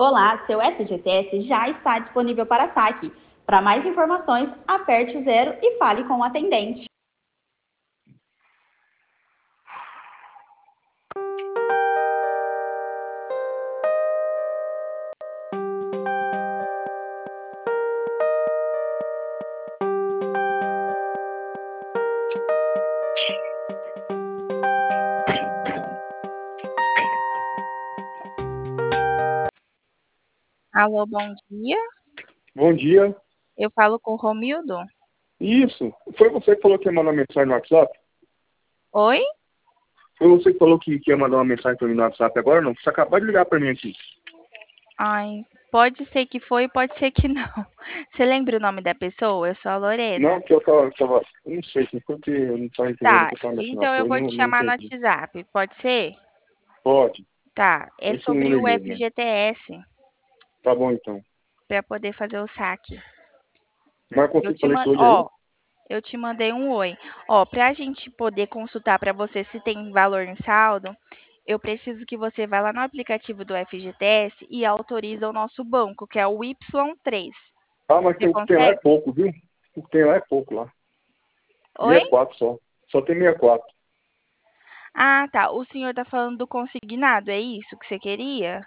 Olá, seu FGTS já está disponível para saque. Para mais informações, aperte o 0 e fale com o atendente. Alô, bom dia. Bom dia. Eu falo com o Romildo. Isso. Foi você que falou que ia mandar mensagem no WhatsApp? Oi? Foi você que falou que ia mandar uma mensagem para mim no WhatsApp agora ou não? Você acabou de ligar para mim aqui. Ai, pode ser que foi, pode ser que não. Você lembra o nome da pessoa? Eu sou a Não, Lorena. que eu não sei, se foi que eu não estava entendendo o Tá, que eu estava mexendo nas então eu coisas, vou te não chamar no entendi. WhatsApp, pode ser? Pode. Tá, é Esse sobre número aí o mesmo, né? FGTS, Tá bom então. para poder fazer o saque. Mas eu Eu consigo te fazer man... isso hoje aí? Ó, eu te mandei um oi. Ó, pra gente poder consultar para você se tem valor em saldo, eu preciso que você vá lá no aplicativo do FGTS e autorize o nosso banco, que é o Y3. Ah, mas Você o que tem lá é consegue? pouco, viu? O que tem lá é pouco lá. Oi? 64 só. Só tem 64. Ah, tá. O senhor tá falando do consignado, é isso que você queria?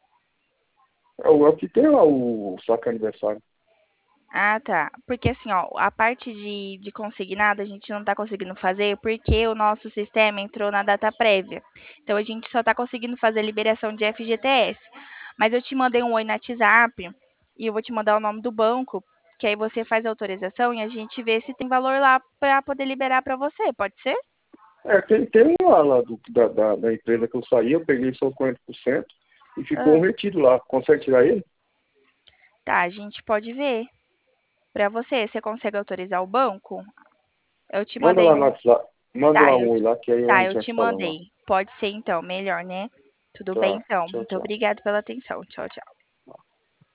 É o que tem lá o saque aniversário. Ah, tá. Porque assim, ó, a parte de consignado a gente não tá conseguindo fazer porque o nosso sistema entrou na data prévia. Então a gente só tá conseguindo fazer a liberação de FGTS. Mas eu te mandei um oi no WhatsApp e eu vou te mandar o nome do banco, que aí você faz a autorização e a gente vê se tem valor lá para poder liberar para você, pode ser? Tem um lá da empresa que eu saí, eu peguei só 40% e ficou um Ah, retido lá. Consegue tirar ele? tá, a gente pode ver. Para você, você consegue autorizar o banco? Eu te Manda mandei lá no um. WhatsApp. Manda Tá, lá um oi lá, que aí a tá, gente eu vai te se falando lá. mandei. Pode ser então, melhor, né? Tudo bem Tá, então. tchau, Muito tchau. obrigada pela atenção. Tchau, tchau.